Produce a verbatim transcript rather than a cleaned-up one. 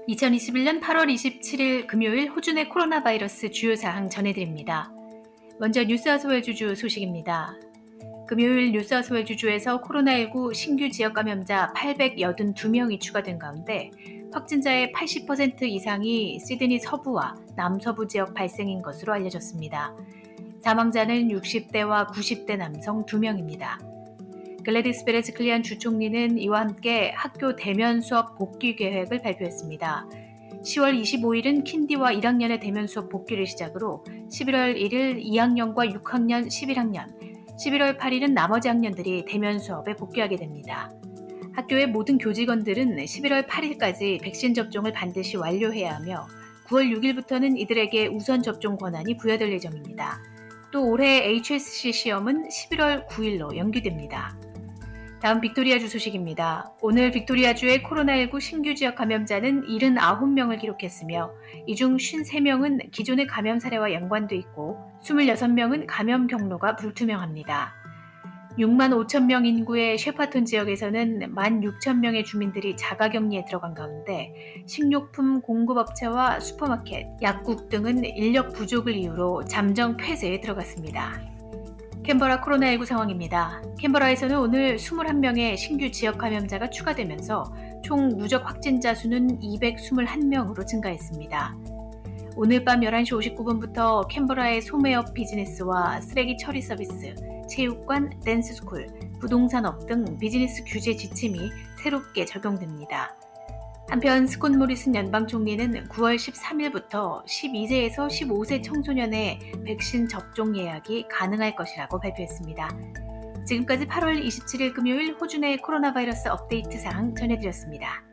이천이십일 년 팔월 이십칠일 금요일 호주 내 코로나 바이러스 주요 사항 전해드립니다. 먼저 뉴사우스웨일즈주 소식입니다. 금요일 뉴사우스웨일즈주에서 코로나십구 신규 지역 감염자 팔백팔십이 명이 추가된 가운데 확진자의 팔십 퍼센트 이상이 시드니 서부와 남서부 지역 발생인 것으로 알려졌습니다. 사망자는 육십 대와 구십 대 남성 두 명입니다. 글래디스 베레스클리안 주총리는 이와 함께 학교 대면 수업 복귀 계획을 발표했습니다. 시월 이십오일은 킨디와 일 학년의 대면 수업 복귀를 시작으로 십일월 일일 이 학년과 육 학년, 십일 학년, 십일월 팔일은 나머지 학년들이 대면 수업에 복귀하게 됩니다. 학교의 모든 교직원들은 십일월 팔일까지 백신 접종을 반드시 완료해야 하며 구월 육일부터는 이들에게 우선 접종 권한이 부여될 예정입니다. 또 올해 에이치에스씨 시험은 십일월 구일로 연기됩니다. 다음 빅토리아주 소식입니다. 오늘 빅토리아주의 코로나십구 신규 지역 감염자는 칠십구 명을 기록했으며 이 중 오십삼 명은 기존의 감염 사례와 연관돼 있고 이십육 명은 감염 경로가 불투명합니다. 육만 오천 명 인구의 셰퍼톤 지역에서는 만 육천 명의 주민들이 자가격리에 들어간 가운데 식료품 공급업체와 슈퍼마켓, 약국 등은 인력 부족을 이유로 잠정 폐쇄에 들어갔습니다. 캔버라 코로나십구 상황입니다. 캔버라에서는 오늘 이십일 명의 신규 지역 감염자가 추가되면서 총 누적 확진자 수는 이백이십일 명으로 증가했습니다. 오늘 밤 열한 시 오십구 분부터 캔버라의 소매업 비즈니스와 쓰레기 처리 서비스, 체육관, 댄스스쿨, 부동산업 등 비즈니스 규제 지침이 새롭게 적용됩니다. 한편 스콧 모리슨 연방총리는 구월 십삼일부터 십이 세에서 십오 세 청소년의 백신 접종 예약이 가능할 것이라고 발표했습니다. 지금까지 팔월 이십칠일 금요일 호주 내 코로나 바이러스 업데이트 사항 전해드렸습니다.